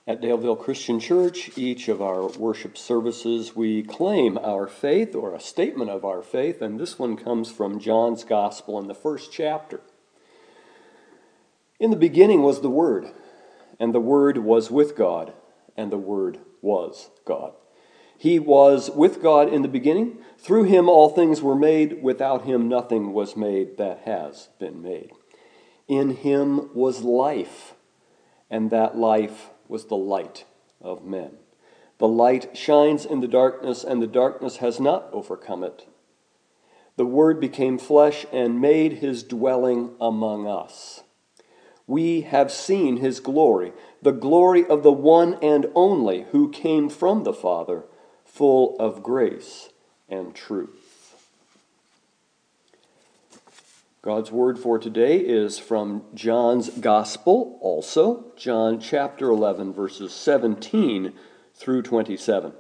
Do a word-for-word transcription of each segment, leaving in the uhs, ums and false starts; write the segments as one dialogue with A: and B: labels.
A: At Daleville Christian Church, each of our worship services, we claim our faith or a statement of our faith, and this one comes from John's Gospel in the first chapter. In the beginning was the Word, and the Word was with God, and the Word was God. He was with God in the beginning. Through him all things were made. Without him nothing was made that has been made. In him was life, and that life was the light of men. The light shines in the darkness, and the darkness has not overcome it. The Word became flesh and made his dwelling among us. We have seen his glory, the glory of the one and only who came from the Father, full of grace and truth. God's word for today is from John's Gospel, also, John chapter eleven, verses seventeen through twenty-seven.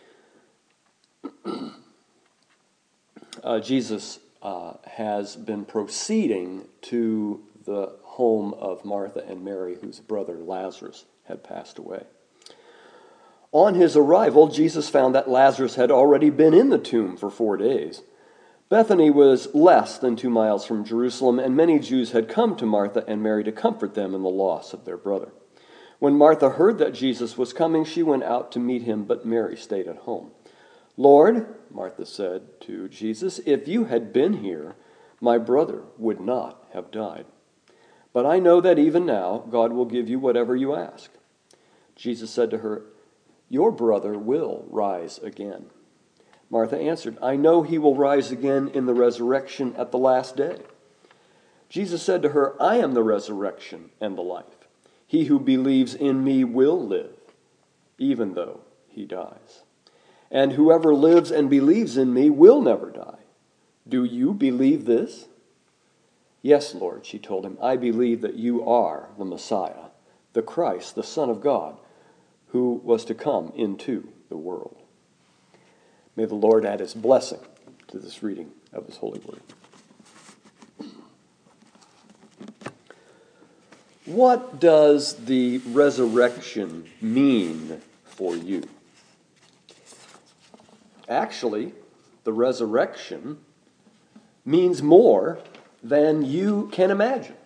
A: uh, Jesus uh, has been proceeding to the home of Martha and Mary, whose brother Lazarus had passed away. On his arrival, Jesus found that Lazarus had already been in the tomb for four days. Bethany was less than two miles from Jerusalem, and many Jews had come to Martha and Mary to comfort them in the loss of their brother. When Martha heard that Jesus was coming, she went out to meet him, but Mary stayed at home. "Lord," Martha said to Jesus, "if you had been here, my brother would not have died. But I know that even now God will give you whatever you ask." Jesus said to her, "Your brother will rise again." Martha answered, "I know he will rise again in the resurrection at the last day." Jesus said to her, "I am the resurrection and the life. He who believes in me will live, even though he dies. And whoever lives and believes in me will never die. Do you believe this?" "Yes, Lord," she told him, "I believe that you are the Messiah, the Christ, the Son of God, who was to come into the world." May the Lord add his blessing to this reading of his holy word. What does the resurrection mean for you? Actually, the resurrection means more than you can imagine.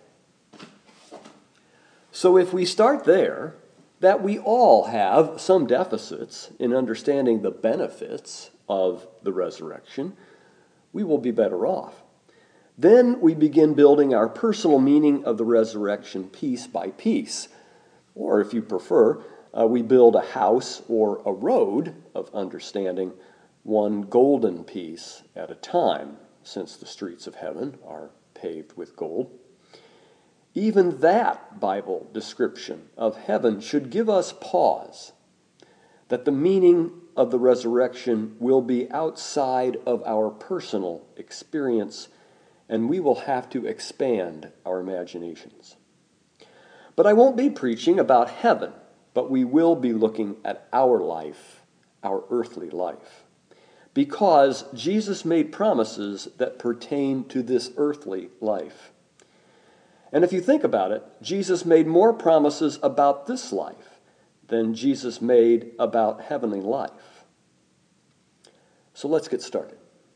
A: So if we start there, that we all have some deficits in understanding the benefits of the resurrection, we will be better off. Then we begin building our personal meaning of the resurrection piece by piece. Or if you prefer, uh, we build a house or a road of understanding, one golden piece at a time, since the streets of heaven are paved with gold. Even that Bible description of heaven should give us pause, that the meaning of the resurrection will be outside of our personal experience, and we will have to expand our imaginations. But I won't be preaching about heaven, but we will be looking at our life, our earthly life, because Jesus made promises that pertain to this earthly life. And if you think about it, Jesus made more promises about this life than Jesus made about heavenly life. So let's get started.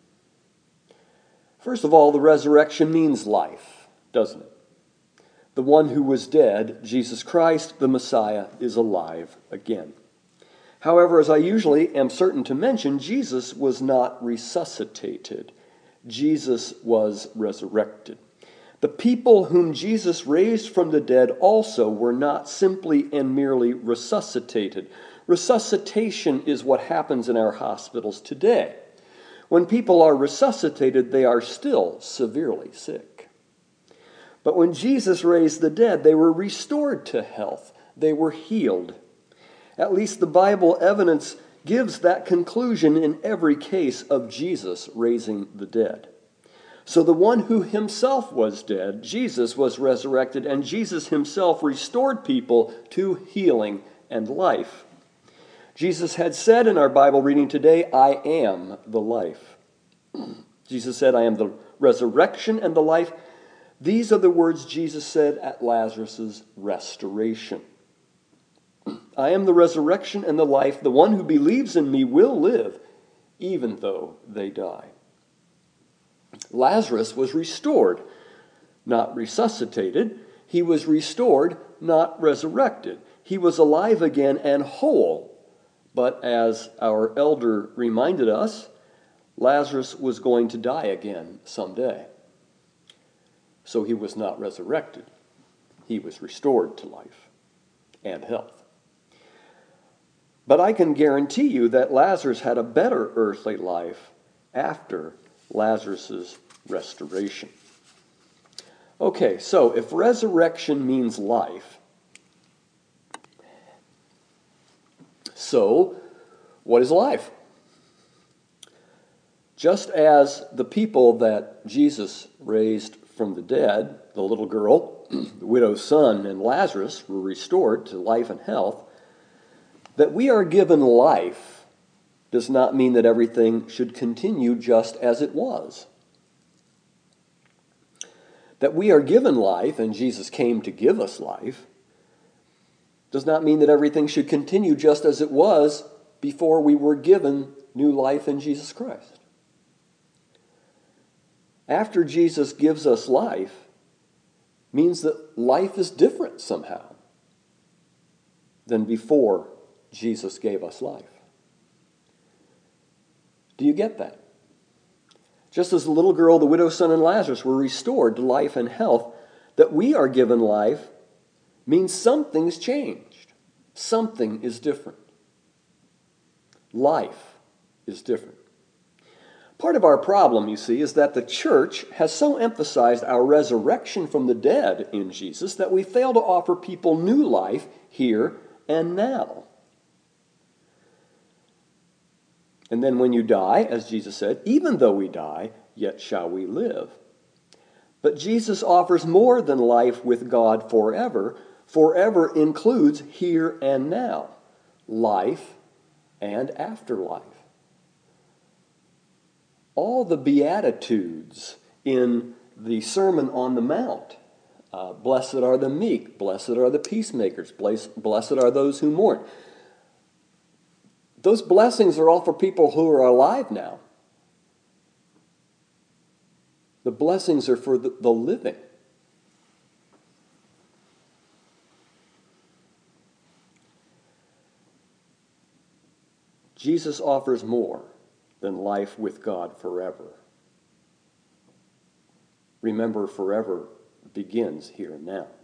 A: First of all, the resurrection means life, doesn't it? The one who was dead, Jesus Christ, the Messiah, is alive again. However, as I usually am certain to mention, Jesus was not resuscitated. Jesus was resurrected. The people whom Jesus raised from the dead also were not simply and merely resuscitated. Resuscitation is what happens in our hospitals today. When people are resuscitated, they are still severely sick. But when Jesus raised the dead, they were restored to health. They were healed. At least the Bible evidence gives that conclusion in every case of Jesus raising the dead. So the one who himself was dead, Jesus, was resurrected, and Jesus himself restored people to healing and life. Jesus had said in our Bible reading today, "I am the life." Jesus said, "I am the resurrection and the life." These are the words Jesus said at Lazarus' restoration. I am the resurrection and the life. The one who believes in me will live, even though they die. Lazarus was restored, not resuscitated. He was restored, not resurrected. He was alive again and whole. But as our elder reminded us, Lazarus was going to die again someday. So he was not resurrected. He was restored to life and health. But I can guarantee you that Lazarus had a better earthly life after Lazarus' restoration. Okay, so if resurrection means life, so what is life? Just as the people that Jesus raised from the dead, the little girl, the widow's son, and Lazarus were restored to life and health, that we are given life does not mean that everything should continue just as it was. That we are given life, and Jesus came to give us life, does not mean that everything should continue just as it was before we were given new life in Jesus Christ. After Jesus gives us life, means that life is different somehow than before Jesus gave us life. Do you get that? Just as the little girl, the widow's son, and Lazarus were restored to life and health, that we are given life means something's changed. Something is different. Life is different. Part of our problem, you see, is that the church has so emphasized our resurrection from the dead in Jesus that we fail to offer people new life here and now. And then when you die, as Jesus said, even though we die, yet shall we live. But Jesus offers more than life with God forever. Forever includes here and now, life and afterlife. All the Beatitudes in the Sermon on the Mount, uh, blessed are the meek, blessed are the peacemakers, blessed are those who mourn. Those blessings are all for people who are alive now. The blessings are for the, the living. Jesus offers more than life with God forever. Remember, forever begins here and now.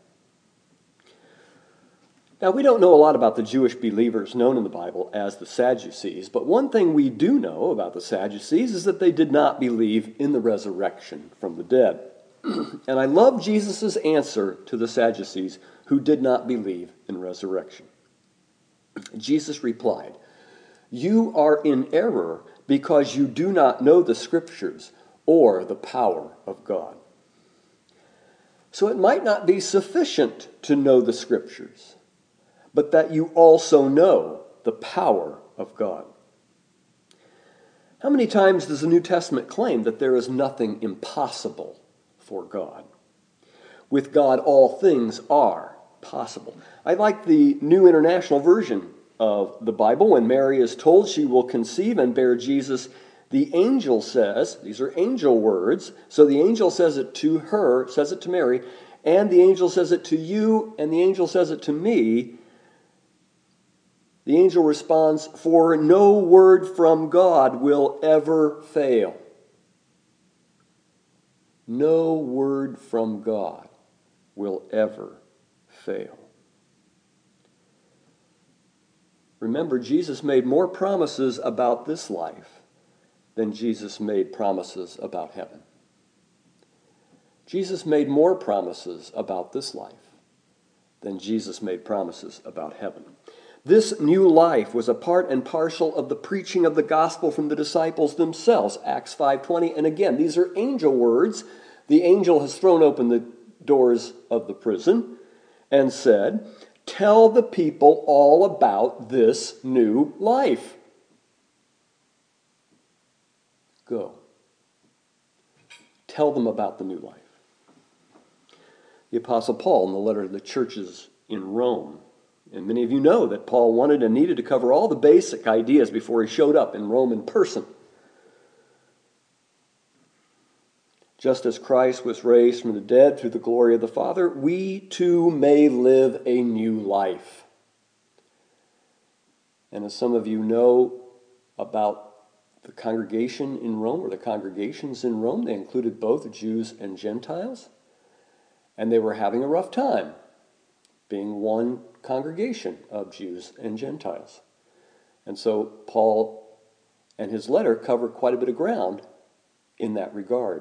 A: Now, we don't know a lot about the Jewish believers known in the Bible as the Sadducees, but one thing we do know about the Sadducees is that they did not believe in the resurrection from the dead. And I love Jesus' answer to the Sadducees who did not believe in resurrection. Jesus replied, "You are in error because you do not know the Scriptures or the power of God." So it might not be sufficient to know the Scriptures, but that you also know the power of God. How many times does the New Testament claim that there is nothing impossible for God? With God, all things are possible. I like the New International Version of the Bible. When Mary is told she will conceive and bear Jesus, the angel says, these are angel words, so the angel says it to her, says it to Mary, and the angel says it to you, and the angel says it to me. The angel responds, "For no word from God will ever fail." No word from God will ever fail. Remember, Jesus made more promises about this life than Jesus made promises about heaven. Jesus made more promises about this life than Jesus made promises about heaven. This new life was a part and parcel of the preaching of the gospel from the disciples themselves, Acts five twenty. And again, these are angel words. The angel has thrown open the doors of the prison and said, "Tell the people all about this new life." Go. Tell them about the new life. The Apostle Paul, in the letter to the churches in Rome, And many of you know that Paul wanted and needed to cover all the basic ideas before he showed up in Rome in person. Just as Christ was raised from the dead through the glory of the Father, we too may live a new life. And as some of you know about the congregation in Rome, or the congregations in Rome, they included both Jews and Gentiles. And they were having a rough time being one congregation of Jews and Gentiles. And so Paul and his letter cover quite a bit of ground in that regard.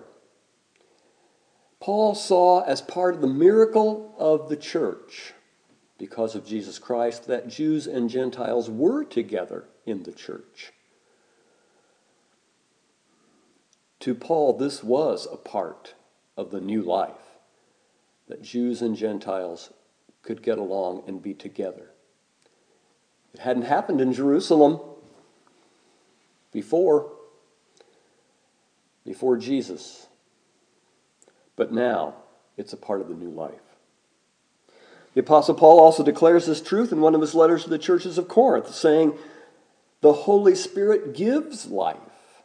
A: Paul saw as part of the miracle of the church, because of Jesus Christ, that Jews and Gentiles were together in the church. To Paul, this was a part of the new life, that Jews and Gentiles could get along and be together. It hadn't happened in Jerusalem before, before Jesus. But now it's a part of the new life. The Apostle Paul also declares this truth in one of his letters to the churches of Corinth, saying, the Holy Spirit gives life.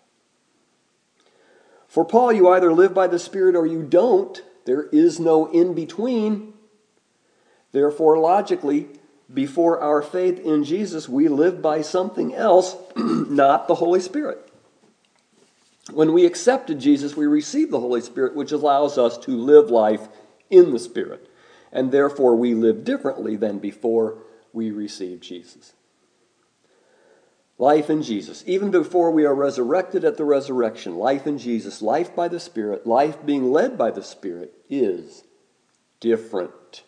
A: For Paul, you either live by the Spirit or you don't. There is no in between. Therefore, logically, before our faith in Jesus, we live by something else, not the Holy Spirit. When we accepted Jesus, we received the Holy Spirit, which allows us to live life in the Spirit. And therefore, we live differently than before we received Jesus. Life in Jesus. Even before we are resurrected at the resurrection, life in Jesus, life by the Spirit, life being led by the Spirit is different.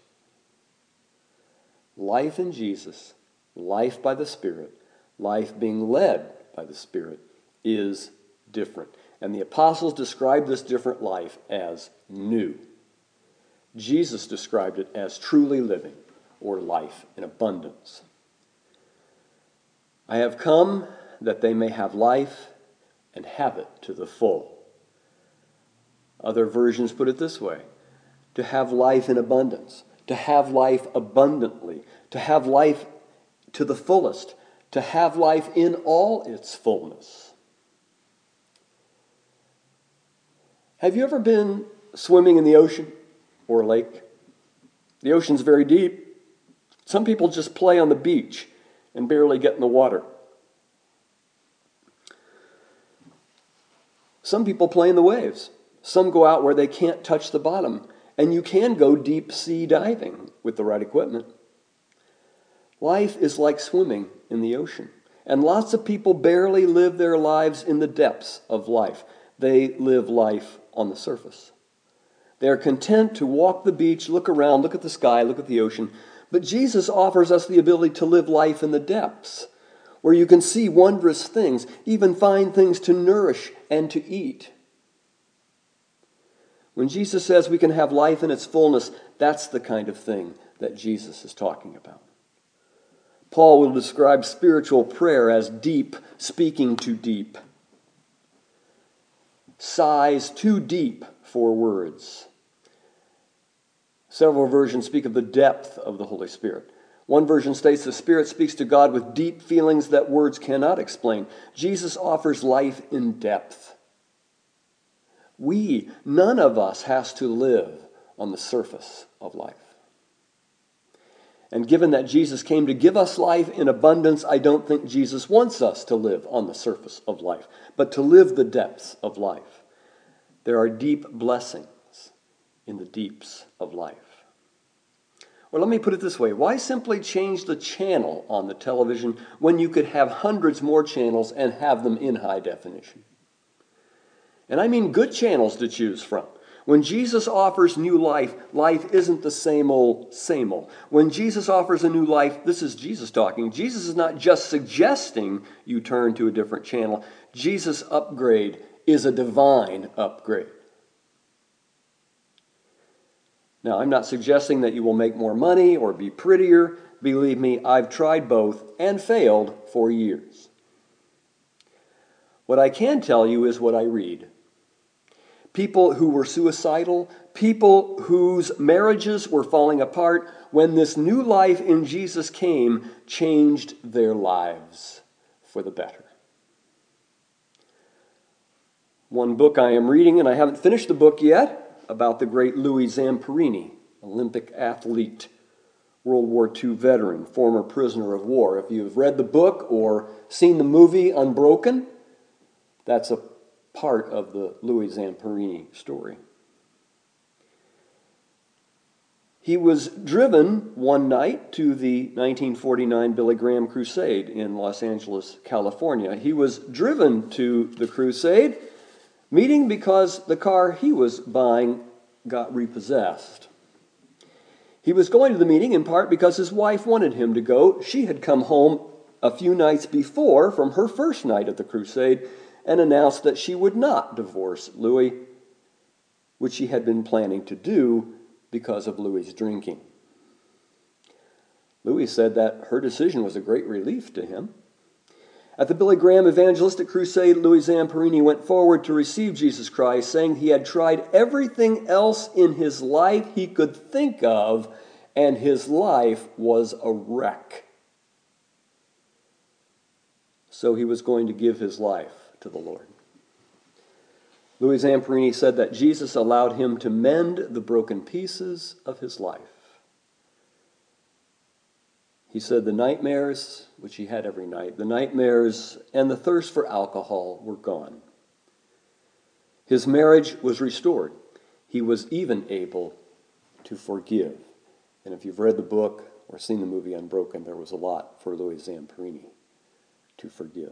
A: Life in Jesus, life by the Spirit, life being led by the Spirit is different. And the apostles described this different life as new. Jesus described it as truly living, or life in abundance. I have come that they may have life and have it to the full. Other versions put it this way: to have life in abundance, to have life abundantly, to have life to the fullest, to have life in all its fullness. Have you ever been swimming in the ocean or a lake? The ocean's very deep. Some people just play on the beach and barely get in the water. Some people play in the waves. Some go out where they can't touch the bottom. And you can go deep sea diving with the right equipment. Life is like swimming in the ocean. And lots of people barely live their lives in the depths of life. They live life on the surface. They are content to walk the beach, look around, look at the sky, look at the ocean. But Jesus offers us the ability to live life in the depths, where you can see wondrous things, even find things to nourish and to eat. When Jesus says we can have life in its fullness, that's the kind of thing that Jesus is talking about. Paul will describe spiritual prayer as deep speaking to deep. Sighs too deep for words. Several versions speak of the depth of the Holy Spirit. One version states the Spirit speaks to God with deep feelings that words cannot explain. Jesus offers life in depth. We, none of us has to live on the surface of life. And given that Jesus came to give us life in abundance, I don't think Jesus wants us to live on the surface of life, but to live the depths of life. There are deep blessings in the deeps of life. Or let me put it this way: why simply change the channel on the television when you could have hundreds more channels and have them in high definition? And I mean good channels to choose from. When Jesus offers new life, life isn't the same old, same old. When Jesus offers a new life, this is Jesus talking. Jesus is not just suggesting you turn to a different channel. Jesus' upgrade is a divine upgrade. Now, I'm not suggesting that you will make more money or be prettier. Believe me, I've tried both and failed for years. What I can tell you is what I read. people who were suicidal, people whose marriages were falling apart, when this new life in Jesus came, changed their lives for the better. One book I am reading, and I haven't finished the book yet, about the great Louis Zamperini, Olympic athlete, World War Two veteran, former prisoner of war. If you've read the book or seen the movie Unbroken, that's a part of the Louis Zamperini story. He was driven one night to the nineteen forty-nine Billy Graham Crusade in Los Angeles, California. He was driven to the crusade meeting because the car he was buying got repossessed. He was going to the meeting in part because his wife wanted him to go. She had come home a few nights before from her first night at the crusade and announced that she would not divorce Louis, which she had been planning to do because of Louis' drinking. Louis said that her decision was a great relief to him. At the Billy Graham Evangelistic Crusade, Louis Zamperini went forward to receive Jesus Christ, saying he had tried everything else in his life he could think of, and his life was a wreck. So he was going to give his life to the Lord. Louis Zamperini said that Jesus allowed him to mend the broken pieces of his life. He said the nightmares, which he had every night, the nightmares and the thirst for alcohol were gone. His marriage was restored. He was even able to forgive. And if you've read the book or seen the movie Unbroken, there was a lot for Louis Zamperini to forgive.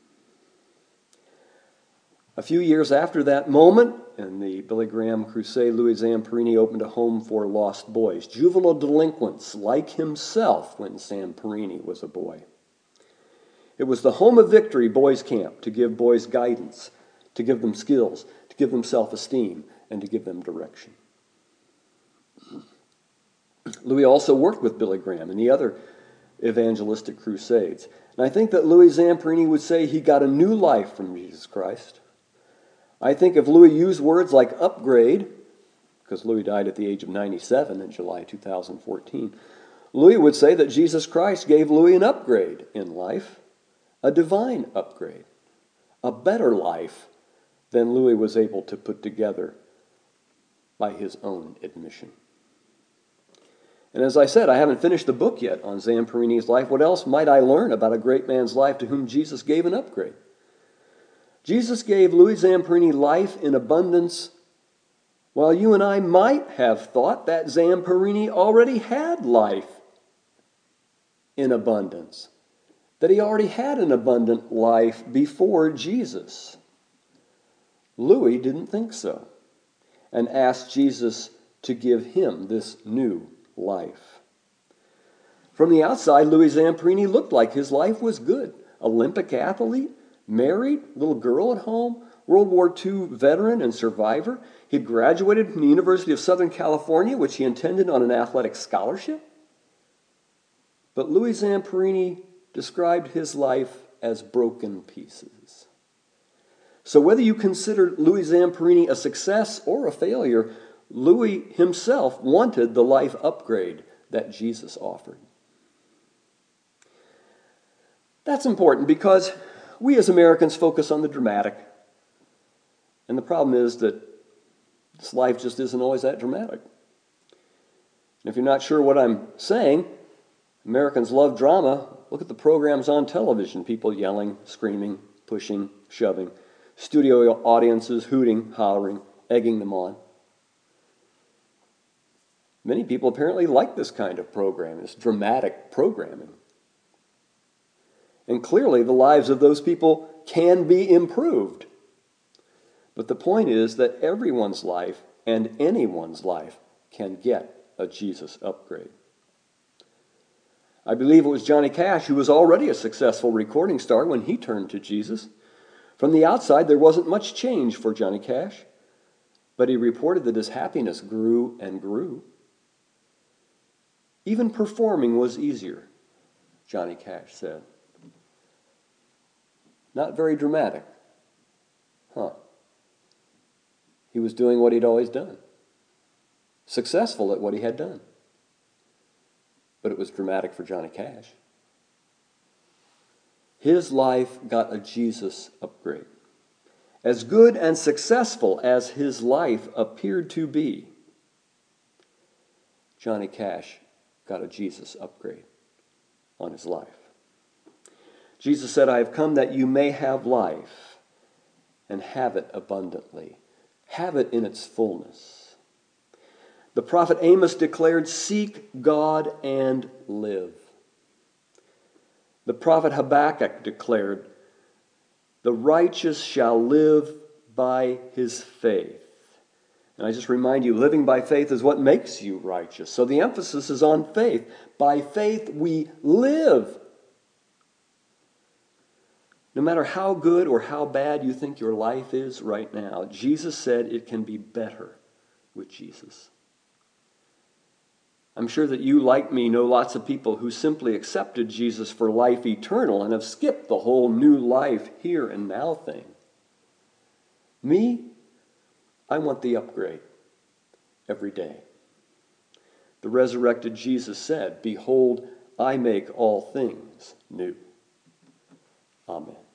A: A few years after that moment, in the Billy Graham Crusade, Louis Zamperini opened a home for lost boys, juvenile delinquents like himself when Zamperini was a boy. It was the Home of Victory Boys Camp to give boys guidance, to give them skills, to give them self-esteem, and to give them direction. Louis also worked with Billy Graham and the other evangelistic crusades. And I think that Louis Zamperini would say he got a new life from Jesus Christ. I think if Louis used words like upgrade, because Louis died at the age of ninety-seven in July two thousand fourteen, Louis would say that Jesus Christ gave Louis an upgrade in life, a divine upgrade, a better life than Louis was able to put together by his own admission. And as I said, I haven't finished the book yet on Zamperini's life. What else might I learn about a great man's life to whom Jesus gave an upgrade? Jesus gave Louis Zamperini life in abundance, while you and I might have thought that Zamperini already had life in abundance, that he already had an abundant life before Jesus. Louis didn't think so and asked Jesus to give him this new life. From the outside, Louis Zamperini looked like his life was good. Olympic athlete, married, little girl at home, World War Two veteran and survivor. He graduated from the University of Southern California, which he intended on an athletic scholarship. But Louis Zamperini described his life as broken pieces. So whether you consider Louis Zamperini a success or a failure, Louis himself wanted the life upgrade that Jesus offered. That's important because we as Americans focus on the dramatic. And the problem is that this life just isn't always that dramatic. And if you're not sure what I'm saying, Americans love drama. Look at the programs on television. People yelling, screaming, pushing, shoving. Studio audiences hooting, hollering, egging them on. Many people apparently like this kind of program, this dramatic programming. And clearly the lives of those people can be improved. But the point is that everyone's life and anyone's life can get a Jesus upgrade. I believe it was Johnny Cash who was already a successful recording star when he turned to Jesus. From the outside, there wasn't much change for Johnny Cash, but he reported that his happiness grew and grew. Even performing was easier, Johnny Cash said. Not very dramatic, huh? He was doing what he'd always done, successful at what he had done. But it was dramatic for Johnny Cash. His life got a Jesus upgrade. As good and successful as his life appeared to be, Johnny Cash got a Jesus upgrade on his life. Jesus said, I have come that you may have life and have it abundantly. Have it in its fullness. The prophet Amos declared, seek God and live. The prophet Habakkuk declared, the righteous shall live by his faith. And I just remind you, living by faith is what makes you righteous. So the emphasis is on faith. By faith we live. No matter how good or how bad you think your life is right now, Jesus said it can be better with Jesus. I'm sure that you, like me, know lots of people who simply accepted Jesus for life eternal and have skipped the whole new life here and now thing. Me, I want the upgrade every day. The resurrected Jesus said, behold, I make all things new. Amen.